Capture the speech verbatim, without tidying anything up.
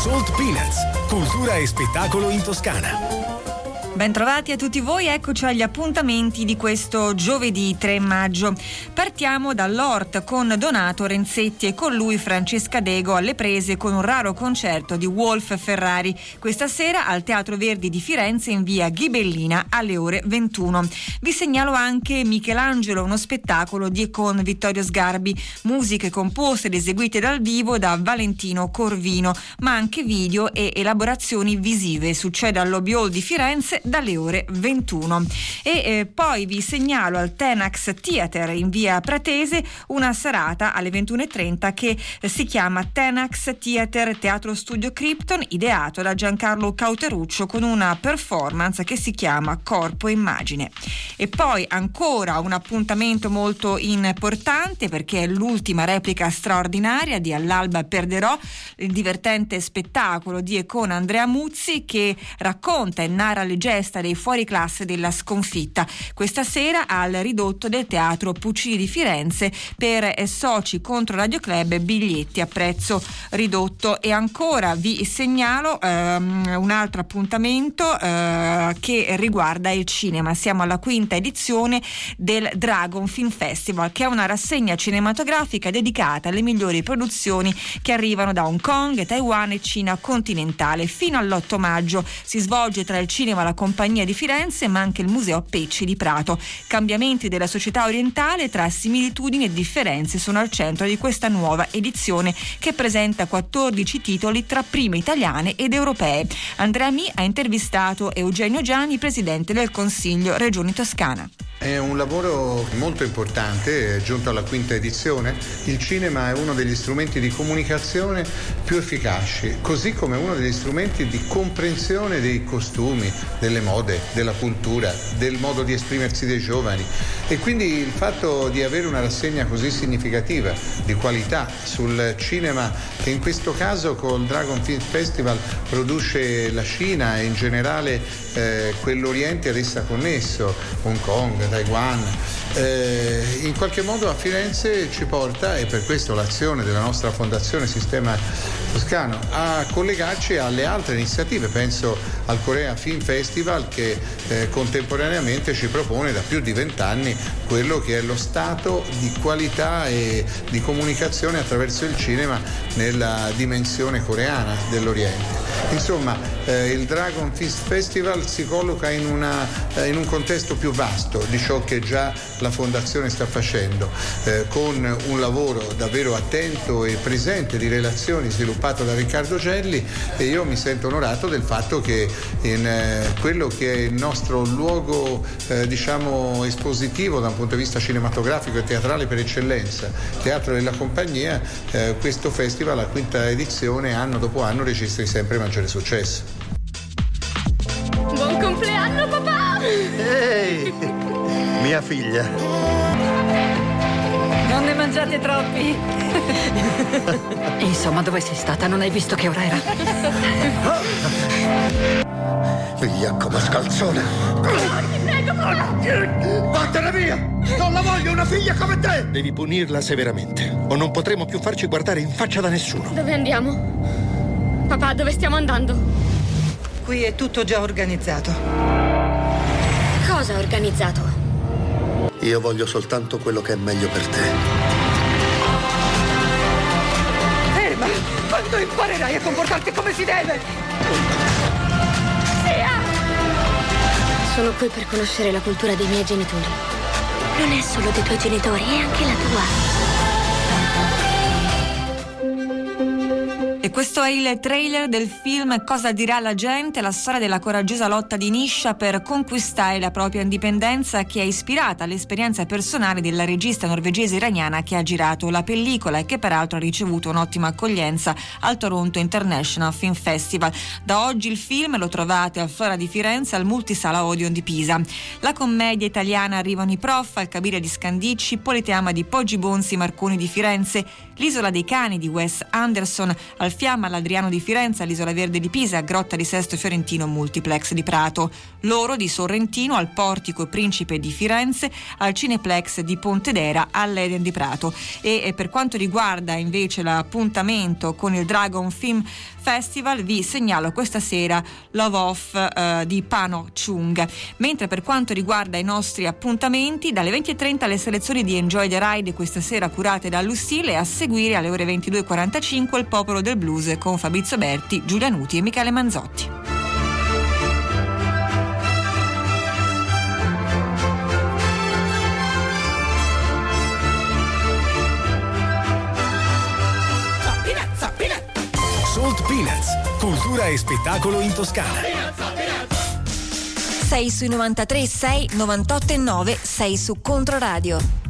Salt Peanuts, cultura e spettacolo in Toscana. Bentrovati a tutti voi, eccoci agli appuntamenti di questo giovedì tre maggio. Partiamo dall'Ort con Donato Renzetti e con lui Francesca Dego alle prese con un raro concerto di Wolf Ferrari questa sera al Teatro Verdi di Firenze in via Ghibellina alle ore ventuno. Vi segnalo anche Michelangelo, uno spettacolo di e con Vittorio Sgarbi, musiche composte ed eseguite dal vivo da Valentino Corvino, ma anche video e elaborazioni visive. Succede al Lobby Hall di Firenze dalle ore ventuno. E eh, poi vi segnalo al Tenax Theater in via Pratese una serata alle ventuno e trenta che eh, si chiama Tenax Theater Teatro Studio Krypton, ideato da Giancarlo Cauteruccio con una performance che si chiama Corpo e Immagine. E poi ancora un appuntamento molto importante perché è l'ultima replica straordinaria di All'alba perderò, il divertente spettacolo di e con Andrea Muzzi che racconta e narra le gesta dei fuoriclasse della sconfitta questa sera al ridotto del Teatro Puccini di Firenze per soci contro Radio Club, biglietti a prezzo ridotto. E ancora vi segnalo um, un altro appuntamento uh, che riguarda il cinema. Siamo alla quinta edizione del Dragon Film Festival, che è una rassegna cinematografica dedicata alle migliori produzioni che arrivano da Hong Kong, Taiwan e Cina continentale. Fino all'otto maggio si svolge tra il cinema e la Compagnia di Firenze, ma anche il Museo Pecci di Prato. Cambiamenti della società orientale tra similitudini e differenze sono al centro di questa nuova edizione che presenta quattordici titoli tra prime italiane ed europee. Andrea Mi ha intervistato Eugenio Gianni, presidente del Consiglio Regione Toscana. È un lavoro molto importante, è giunto alla quinta edizione. Il cinema è uno degli strumenti di comunicazione più efficaci, così come uno degli strumenti di comprensione dei costumi, delle mode, della cultura, del modo di esprimersi dei giovani. E quindi il fatto di avere una rassegna così significativa, di qualità, sul cinema, che in questo caso col Dragon Film Festival produce la Cina e in generale eh, quell'Oriente ad essa connesso, Hong Kong, Taiwan, eh, in qualche modo a Firenze ci porta, e per questo l'azione della nostra fondazione Sistema Toscano, a collegarci alle altre iniziative. Penso al Korea Film Festival che eh, contemporaneamente ci propone da più di vent'anni quello che è lo stato di qualità e di comunicazione attraverso il cinema nella dimensione coreana dell'Oriente. Insomma, eh, il Dragon Film Festival si colloca in, una, eh, in un contesto più vasto di ciò che già la Fondazione sta facendo, eh, con un lavoro davvero attento e presente di relazioni sviluppato da Riccardo Gelli, e io mi sento onorato del fatto che in eh, quello che è il nostro luogo eh, diciamo espositivo da un punto di vista cinematografico e teatrale per eccellenza, Teatro della Compagnia, eh, questo festival, la quinta edizione, anno dopo anno registri sempre maggiore successo. Buon compleanno papà! Ehi, mia figlia. Non ne mangiate troppi. Insomma, dove sei stata? Non hai visto che ora era? Via come scalzone. Ti prego, papà! Vattene via! Non la voglio una figlia come te! Devi punirla severamente, o non potremo più farci guardare in faccia da nessuno. Dove andiamo? Papà, dove stiamo andando? Qui è tutto già organizzato. Cosa organizzato? Io voglio soltanto quello che è meglio per te. Ferma! Quando imparerai a comportarti come si deve? Sia! Sono qui per conoscere la cultura dei miei genitori. Non è solo dei tuoi genitori, è anche la tua. E questo è il trailer del film Cosa dirà la gente, la storia della coraggiosa lotta di Nisha per conquistare la propria indipendenza, che è ispirata all'esperienza personale della regista norvegese iraniana che ha girato la pellicola e che peraltro ha ricevuto un'ottima accoglienza al Toronto International Film Festival. Da oggi il film lo trovate al Flora di Firenze, al Multisala Odeon di Pisa. La commedia italiana Arrivano i prof, Alcabire di Scandicci, Politeama di Poggi Bonzi Marconi di Firenze, L'Isola dei cani di Wes Anderson, al Fiamma, all'Adriano di Firenze, all'Isola Verde di Pisa, a Grotta di Sesto Fiorentino, Multiplex di Prato. L'Oro di Sorrentino, al Portico Principe di Firenze, al Cineplex di Pontedera, all'Eden di Prato. E, e per quanto riguarda invece l'appuntamento con il Dragon Film Festival, vi segnalo questa sera Love Off eh, di Pano Chung. Mentre per quanto riguarda i nostri appuntamenti, dalle venti e trenta le selezioni di Enjoy the Ride, questa sera curate da Lucille, e a seguire alle ore ventidue e quarantacinque il Popolo del Blues con Fabrizio Berti, Giulia Nuti e Michele Manzotti. Salt Peanuts, cultura e spettacolo in Toscana. sei sui novantatré, sei, novantotto e nove, sei su Controradio.